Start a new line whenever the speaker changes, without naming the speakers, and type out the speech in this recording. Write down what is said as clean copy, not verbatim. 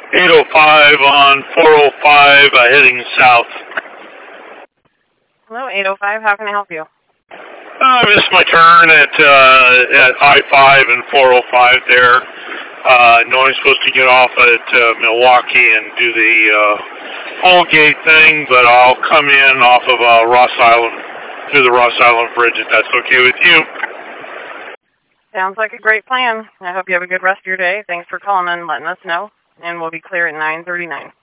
805 on 405 heading south.
Hello, 805. How can I help you?
I missed my turn at I-5 and 405 there. Know I'm supposed to get off at Milwaukee and do the Holgate thing, but I'll come in off of Ross Island, through the Ross Island Bridge if that's okay with you.
Sounds like a great plan. I hope you have a good rest of your day. Thanks for calling and letting us know, and we'll be clear at 9:39.